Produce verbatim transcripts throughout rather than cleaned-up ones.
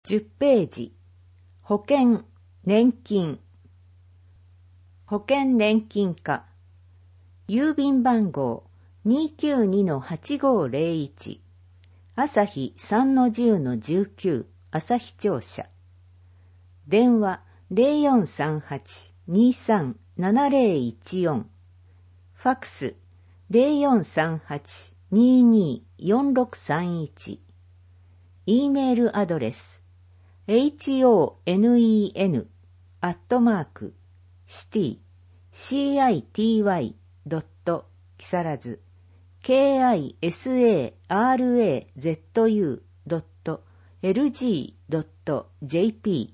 じゅっページ、保険、年金。保険年金課。郵便番号 にきゅうにのはちごーぜろいち。朝日 さんのじゅうのじゅうきゅう 朝日庁舎。電話 ゼロよんさんはち にさん ななゼロいちよん。ファックス ゼロよんさんはち にによんろくさんいち。E メールアドレス ホネ アットマーク シティ シーアイティーワイ ドット 木更津 ケーアイエスエーアールエーゼットユー ドット エルジー ドット ジェーピー。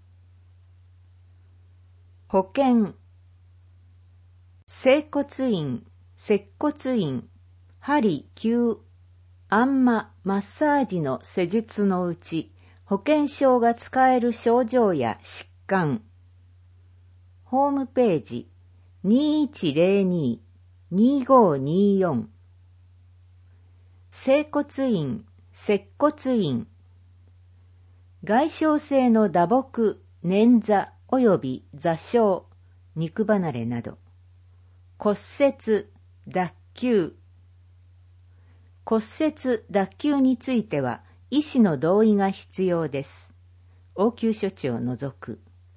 保険、整骨院、接骨院、針灸、あんま、マッサージの施術のうち、保険証が使える症状や疾患。ホームページ にいちゼロに にごによん。整骨院、接骨院。外傷性の打撲、捻挫及び挫傷、肉離れなど。骨折、脱臼。骨折、脱臼については医師の同意が必要です。応急処置を除く。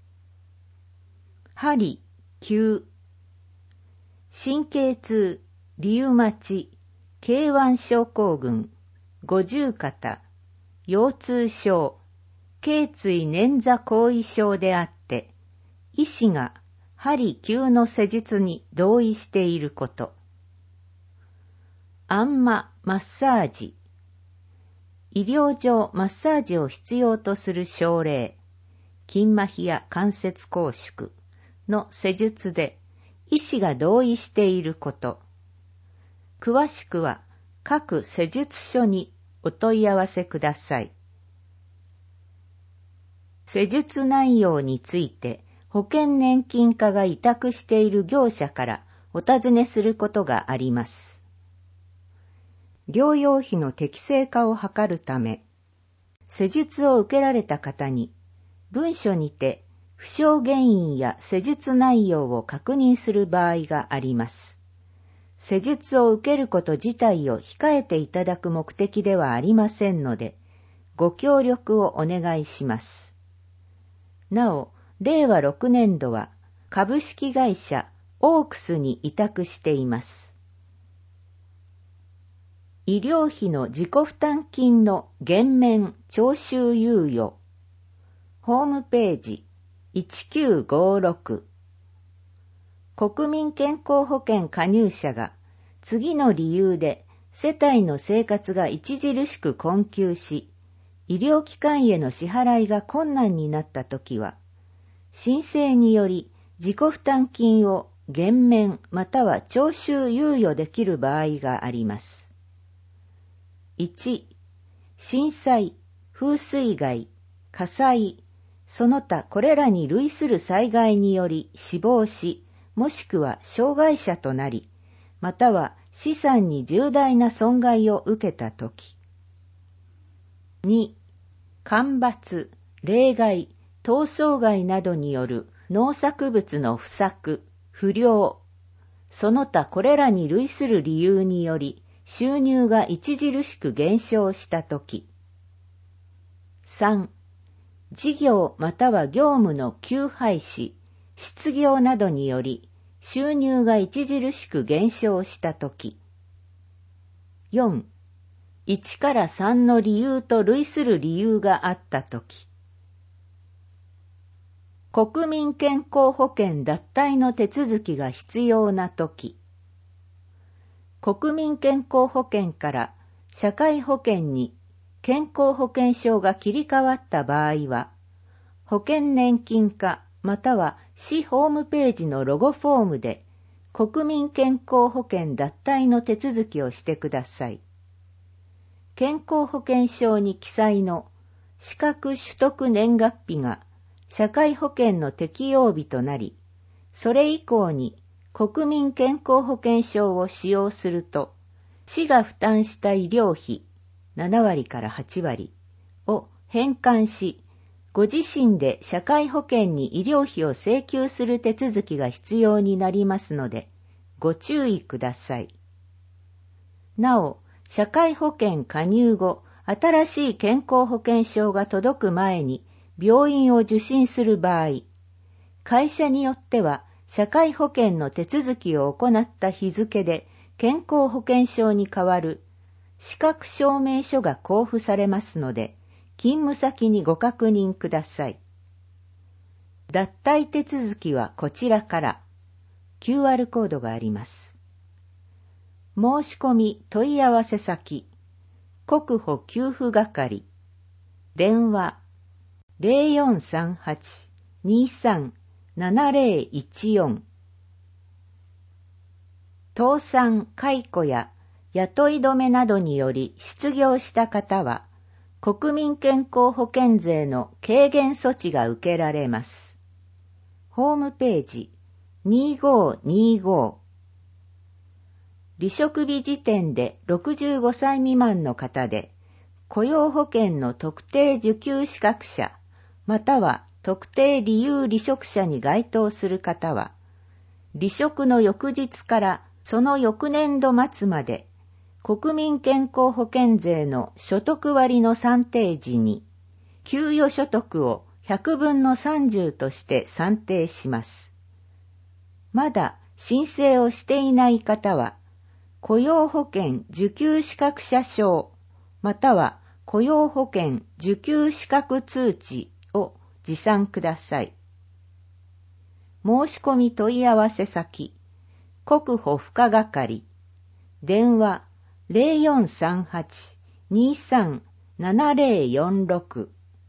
針、灸。神経痛、リウマチ、ケーワン 症候群、五十肩、腰痛症、頸椎捻挫後遺症であって、医師が針灸の施術に同意していること。あんま、マッサージ。医療上マッサージを必要とする症例、筋麻痺や関節拘縮の施術で医師が同意していること。詳しくは各施術所にお問い合わせください。施術内容について保険年金課が委託している業者からお尋ねすることがあります。療養費の適正化を図るため、施術を受けられた方に文書にて負傷原因や施術内容を確認する場合があります。施術を受けること自体を控えていただく目的ではありませんので、ご協力をお願いします。なお、れいわろくねんどは株式会社オークスに委託しています。医療費の自己負担金の減免徴収猶予。ホームページいちきゅうごろく。国民健康保険加入者が次の理由で世帯の生活が著しく困窮し、医療機関への支払いが困難になったときは、申請により自己負担金を減免または徴収猶予できる場合があります。いち. 震災、風水害、火災、その他これらに類する災害により死亡し、もしくは障害者となり、または資産に重大な損害を受けたとき。に. 干ばつ、冷害、凍霜害などによる農作物の不作、不良、その他これらに類する理由により、収入が著しく減少したとき。さん. 事業または業務の休廃止、失業などにより収入が著しく減少したとき。よん. いちからさんの理由と類する理由があったとき。国民健康保険脱退の手続きが必要なとき。国民健康保険から社会保険に健康保険証が切り替わった場合は、保険年金課または市ホームページのロゴフォームで国民健康保険脱退の手続きをしてください。健康保険証に記載の資格取得年月日が社会保険の適用日となり、それ以降に国民健康保険証を使用すると、市が負担した医療費ななわりからはちわりを返還し、 ご自身で社会保険に医療費を請求する手続きが必要になりますので、ご注意ください。なお、社会保険加入後、新しい健康保険証が届く前に病院を受診する場合、会社によっては社会保険の手続きを行った日付で健康保険証に代わる資格証明書が交付されますので、勤務先にご確認ください。脱退手続きはこちらから キューアール コードがあります。申し込み問い合わせ先、国保給付係、電話 ゼロよんさんはち にさん ななゼロいちよん。倒産、解雇や雇い止めなどにより失業した方は、国民健康保険税の軽減措置が受けられます。ホームページにごにご。離職日時点でろくじゅうごさい未満の方で、雇用保険の特定受給資格者、または特定理由離職者に該当する方は、離職の翌日からその翌年度末まで、国民健康保険税の所得割の算定時に、給与所得をひゃくぶんのさんじゅうとして算定します。まだ申請をしていない方は、雇用保険受給資格者証、または雇用保険受給資格通知を持参ください。申し込み問い合わせ先、国保付加係、電話ゼロよんさんはち にさん ななゼロよんろく。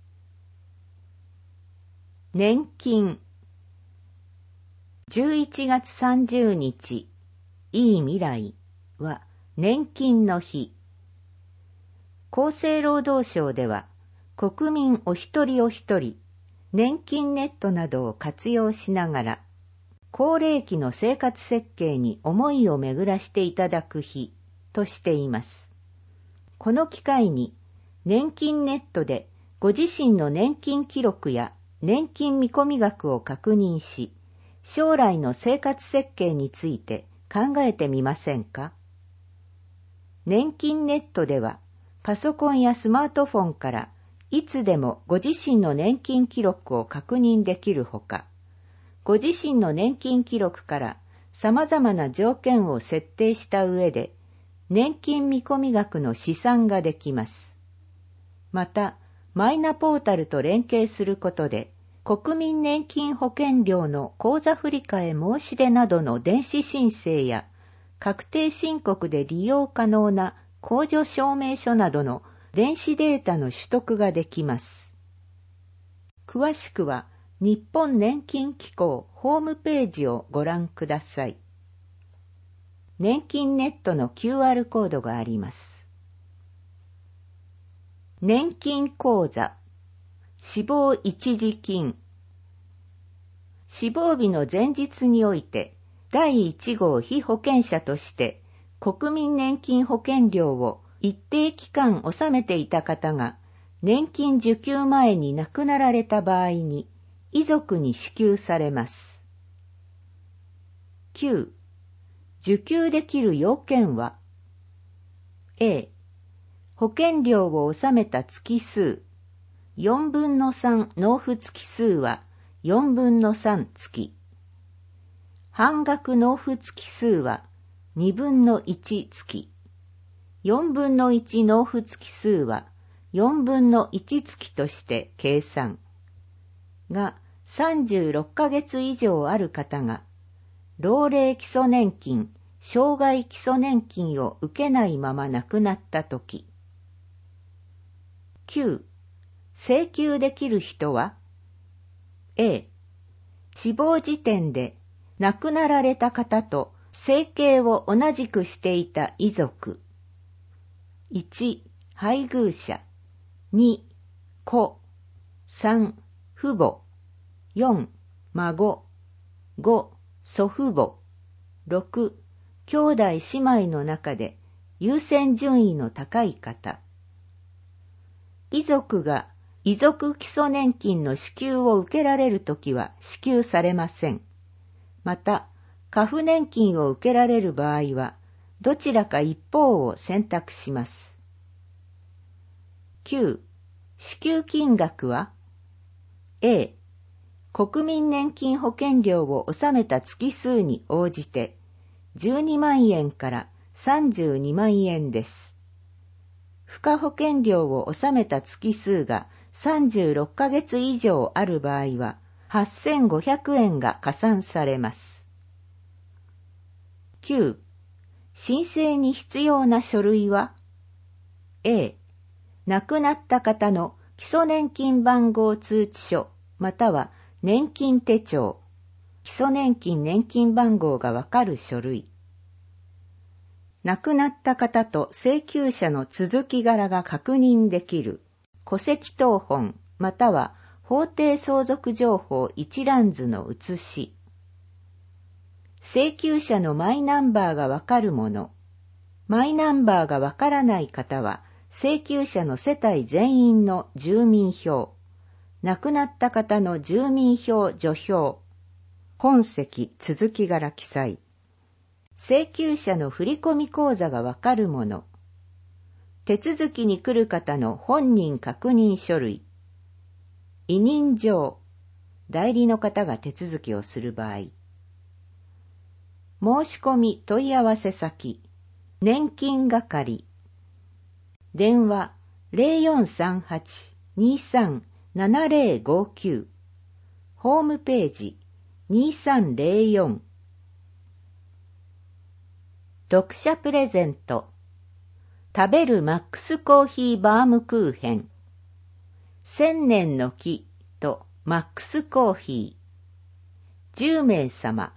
年金。じゅういちがつさんじゅうにち、いい未来は年金の日。厚生労働省では、国民お一人お一人、年金ネットなどを活用しながら、高齢期の生活設計に思いを巡らしていただく日としています。この機会に、年金ネットでご自身の年金記録や年金見込み額を確認し、将来の生活設計について考えてみませんか？年金ネットでは、パソコンやスマートフォンからいつでもご自身の年金記録を確認できるほか、ご自身の年金記録から様々な条件を設定した上で、年金見込み額の試算ができます。また、マイナポータルと連携することで、国民年金保険料の口座振替申し出などの電子申請や、確定申告で利用可能な控除証明書などの電子データの取得ができます。詳しくは、日本年金機構ホームページをご覧ください。年金ネットの キューアール コードがあります。年金口座、死亡一時金。死亡日の前日において、だいいち号被保険者として国民年金保険料を一定期間納めていた方が、年金受給前に亡くなられた場合に、遺族に支給されます。きゅう. 受給できる要件は A. 保険料を納めた月数、よんぶんのさん納付月数はよんぶんのさん月。半額納付月数はにぶんのいち月。よんぶんのいち納付月数はよんぶんのいち月として計算。が、さんじゅうろっかげつ以上ある方が、老齢基礎年金、障害基礎年金を受けないまま亡くなったとき。きゅう. 請求できる人は A. 死亡時点で亡くなられた方と生計を同じくしていた遺族。いち. 配偶者。に. 子。さん. 父母。よん. 孫。ご. 祖父母。ろく. 兄弟姉妹の中で優先順位の高い方。遺族が遺族基礎年金の支給を受けられるときは支給されません。また、過付年金を受けられる場合は、どちらか一方を選択します。きゅう. 支給金額は A. 国民年金保険料を納めた月数に応じてじゅうにまんえんからさんじゅうにまんえんです。付加保険料を納めた月数がさんじゅうろっかげつ以上ある場合ははっせんごひゃくえんが加算されます。きゅう. 申請に必要な書類は A. 亡くなった方の基礎年金番号通知書または年金手帳、基礎年金年金番号がわかる書類。亡くなった方と請求者の続き柄が確認できる戸籍謄本または法定相続情報一覧図の写し。請求者のマイナンバーがわかるもの。マイナンバーがわからない方は請求者の世帯全員の住民票。亡くなった方の住民票序票、本籍続き柄記載、請求者の振込口座がわかるもの、手続きに来る方の本人確認書類、委任状、代理の方が手続きをする場合、申し込み問い合わせ先、年金係、電話 ゼロよんさんはち にさん ななゼロごきゅう ホームページにさんゼロよん読者プレゼント食べるマックスコーヒーバームクーヘン千年の木とマックスコーヒーじゅうめいさま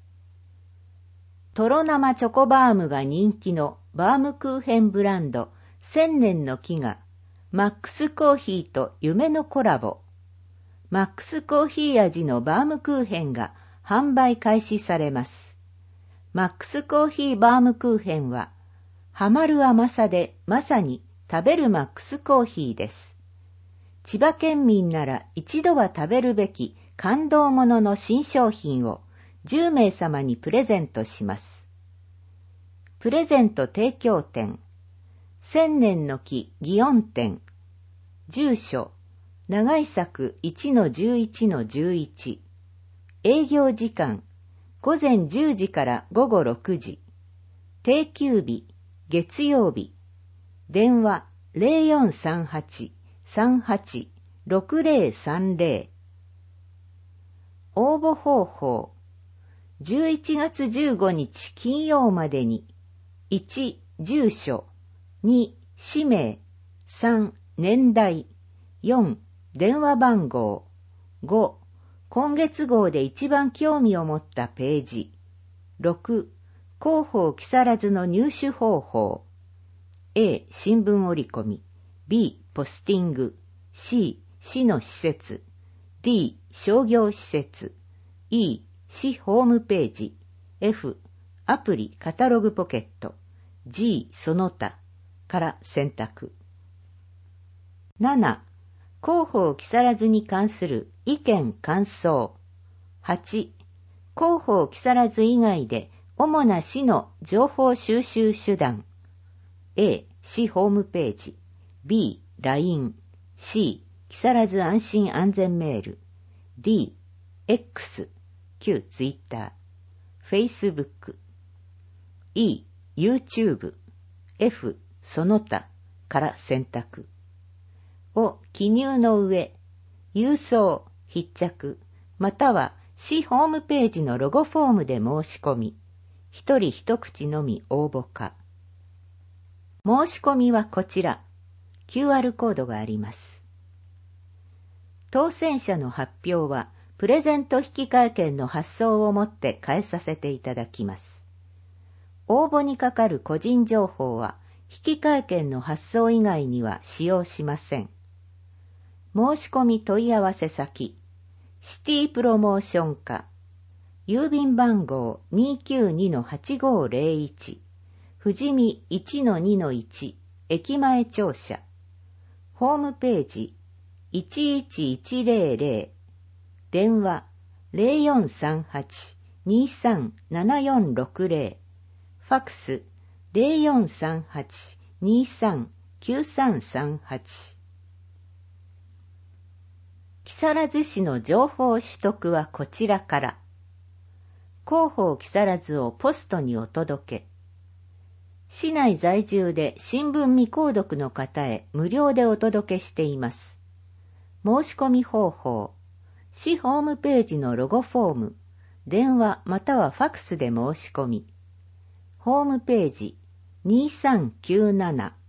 とろ生チョコバームが人気のバームクーヘンブランド千年の木がマックスコーヒーと夢のコラボ。マックスコーヒー味のバームクーヘンが販売開始されます。マックスコーヒーバームクーヘンは、ハマる甘さでまさに食べるマックスコーヒーです。千葉県民なら一度は食べるべき感動ものの新商品をじゅうめいさまにプレゼントします。プレゼント提供店。千年の木祇園店住所長井作 いちのじゅういちのじゅういち 営業時間午前じゅうじから午後ろくじ定休日月曜日電話 ゼロよんさんはち さんはち ろくゼロさんゼロ 応募方法じゅういちがつじゅうごにち金曜までにいち住所に氏名、さん年代、よん電話番号、ご今月号で一番興味を持ったページ、ろく広報木更津の入手方法、A 新聞折り込み、B ポスティング、C 市の施設、D 商業施設、E 市ホームページ、F アプリカタログポケット、G その他から選択。なな広報木更津に関する意見感想。はち広報木更津以外で主な市の情報収集手段。A 市ホームページ、B ライン、C 木更津安心安全メール、D エックス、旧ツイッター、Facebook、E ユーチューブ、F その他から選択を記入の上、郵送、必着、または市ホームページのロゴフォームで申し込み、一人一口のみ応募か。申し込みはこちら、キューアール コードがあります。当選者の発表は、プレゼント引換券の発送をもって返させていただきます。応募にかかる個人情報は、引換券の発送以外には使用しません。申し込み問い合わせ先、シティプロモーション課、郵便番号 にきゅうにのはちごゼロいち、富士見 いちのにのいち、駅前庁舎、ホームページ、 いちいちいちゼロゼロ、電話 ゼロよんさんはち にさんななよんろくゼロ、ファックス ゼロよんさんはち にさんきゅうさんさんはち。木更津市の情報取得はこちらから。広報木更津をポストにお届け。市内在住で新聞未購読の方へ無料でお届けしています。申し込み方法、市ホームページのロゴフォーム、電話またはファックスで申し込み。ホームページにさんきゅうなな。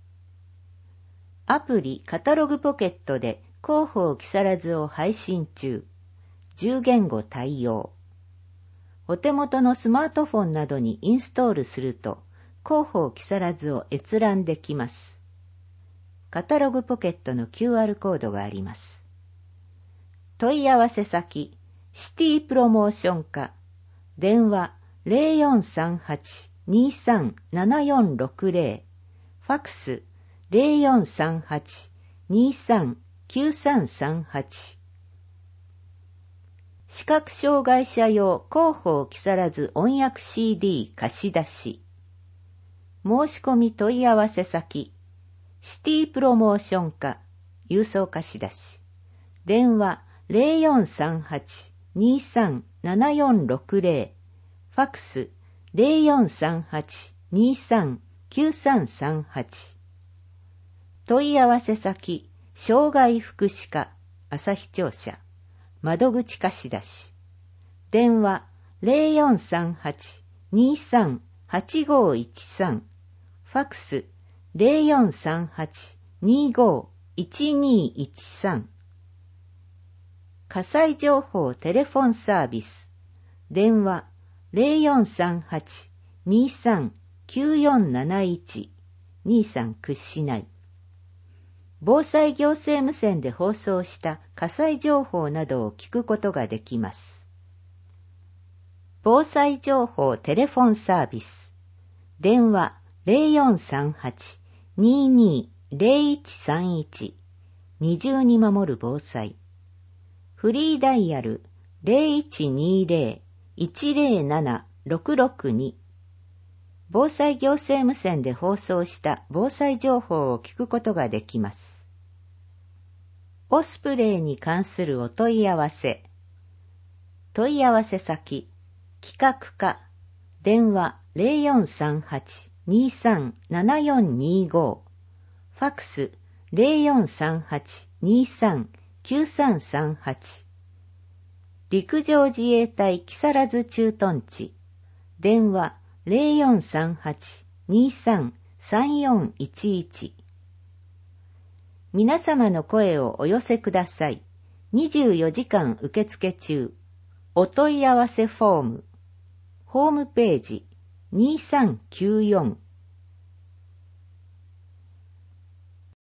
アプリカタログポケットで広報木更津を配信中。じゅう言語対応。お手元のスマートフォンなどにインストールすると、広報木更津を閲覧できます。カタログポケットの キューアール コードがあります。問い合わせ先、シティプロモーション課、電話 ゼロよんさんはち にさんななよんろくゼロ、ファックス ゼロよんさんはち にさんきゅうさんさんはち。視覚障害者用広報木更津音訳 シーディー 貸し出し。申し込み問い合わせ先、シティプロモーション課、郵送貸し出し。電話 ゼロよんさんはち にさんななよんろくゼロ、ファックス ゼロよんさんはち にさんきゅうさんさんはち。問い合わせ先、障害福祉課、旭庁舎、窓口貸し出し。電話 ゼロよんさんはち にさんはちごいちさん、ファックス ゼロよんさんはち にごいちにいちさん。火災情報テレフォンサービス。電話 ゼロよんさんはち にさんきゅうよんなないち、にさん屈しない。防災行政無線で放送した火災情報などを聞くことができます。防災情報テレフォンサービス。電話 ゼロよんさんはち ににゼロいちさんいち、二重に守る防災。フリーダイヤル ゼロいちにゼロ いちゼロなな ろくろくに。防災行政無線で放送した防災情報を聞くことができます。オスプレイに関するお問い合わせ。問い合わせ先、企画課、電話 ゼロよんさんはち にさんななよんにご、ファックス ゼロよんさんはち にさんきゅうさんさんはち。陸上自衛隊木更津駐屯地、電話ゼロよんさんはち にさんさんよんいちいち。皆様の声をお寄せください。にじゅうよじかん受付中。お問い合わせフォーム。ホームページにさんきゅうよん